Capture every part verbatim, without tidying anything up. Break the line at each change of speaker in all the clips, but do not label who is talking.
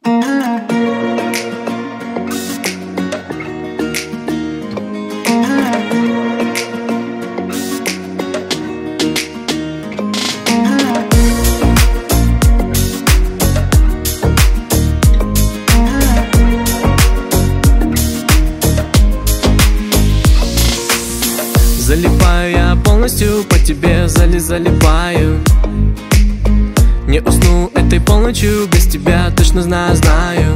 Залипаю я полностью по тебе, зали залипаю. Не усну этой полночью, без тебя точно знаю, знаю.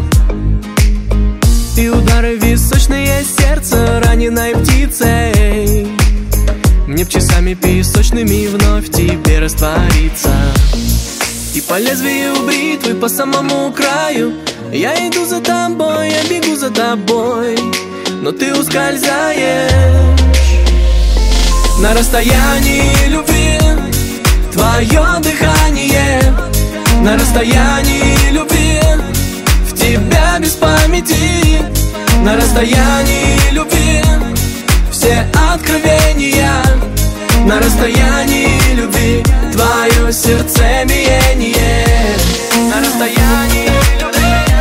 И удары височные, сердце раненой птицей. Мне б часами песочными вновь в тебе раствориться. И по лезвию бритвы, по самому краю я иду за тобой, я бегу за тобой, но ты ускользаешь. На расстоянии любви твое дыхание, на расстоянии любви в тебя без памяти, на расстоянии любви все откровения, на расстоянии любви твое сердцебиение, на расстоянии любви.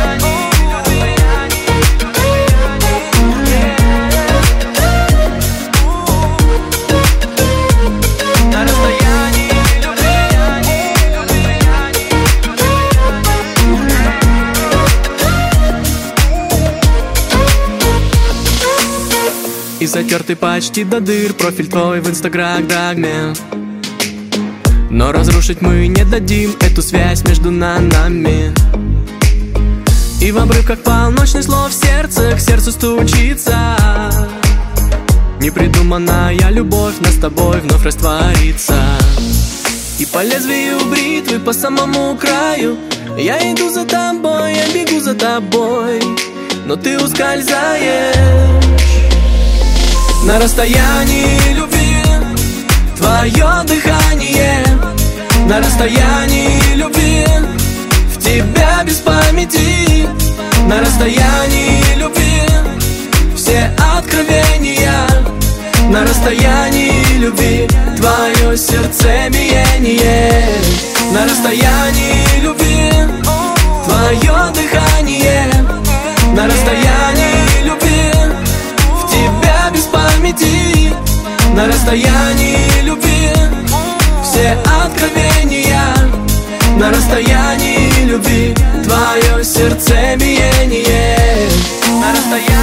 И затертый почти до дыр профиль твой в инстаграме, но разрушить мы не дадим эту связь между нами. И в обрывках полночных слов сердце к сердцу стучится. Непридуманная любовь нас с тобой вновь растворится. И по лезвию бритвы, по самому краю я иду за тобой, я бегу за тобой, но ты ускользаешь. На расстоянии любви твое дыхание, на расстоянии любви в тебя без памяти, на расстоянии любви все откровения, на расстоянии любви твое сердцебиение, на расстоянии любви твое дыхание, на расстоянии любви в тебя без памяти, на расстоянии любви все откровения, на расстоянии любви твое сердцебиение, на расстоянии.